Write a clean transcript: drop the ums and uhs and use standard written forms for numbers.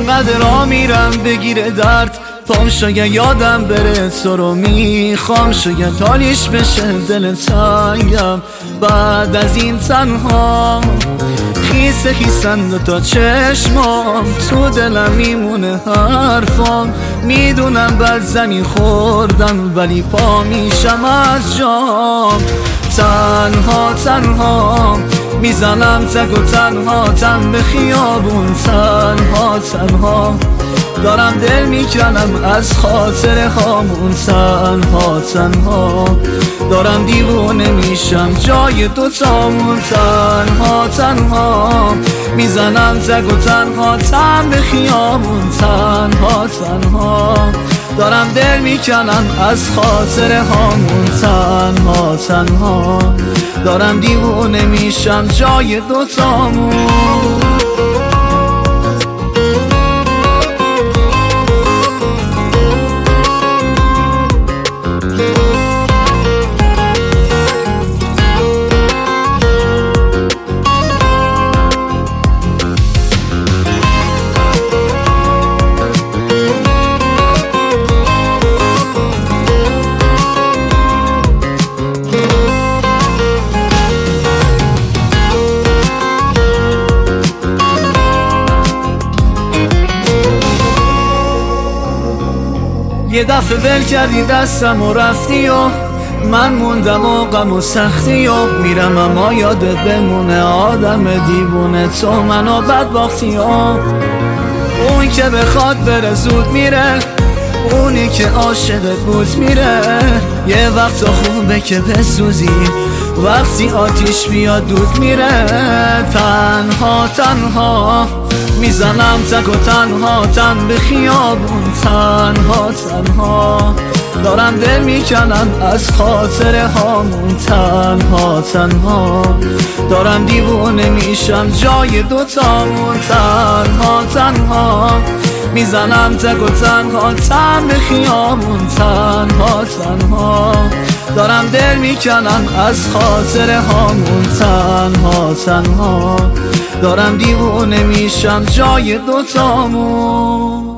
انقدر را میرم بگیره درد پام شاید یادم بره تو رو میخوام شاید حالیش بشه دل تنگم بعد از این تنها خیسه خیسن دوتا چشمام تو دلم میمونه حرفام میدونم بر زمین خوردم ولی پا میشم از جام تنها تنها میزنم تک و تنها تن به خیابون تنها تنها دارم دل میکنم از خاطر هامون تنها تنها دارم دیوونه میشم جای دوتامون تنها تنها میزنم تک و تنها تن به خیابون تنها تنها دارم دل میکنم از خاطر هامون تنها تنها دارم دیوونه میشم جای دوتامون یه دفعه ول کردی دستم و رفتی و من موندم و غم و سختی و میرم اما یادت بمونه آدم دیوونه تو منو بدبختی و اون که بخواد بره زود میره اونی که عاشقت بود میره یه وقت خوبه که بسوزی وقتی آتیش بیاد دود میره تنها تنها میزنم تک و تنها تن به خیابون تنها تنها دارم دل میکنم از خاطر هامون تنها تنها دارم دیوونه میشم جای دوتامون تنها تنها میزنم تک و تنها تن به خیابون تنها تنها دارم دل میکنم از خاطر هامون تنها تنها دارم دیوونه میشم جای دوتامون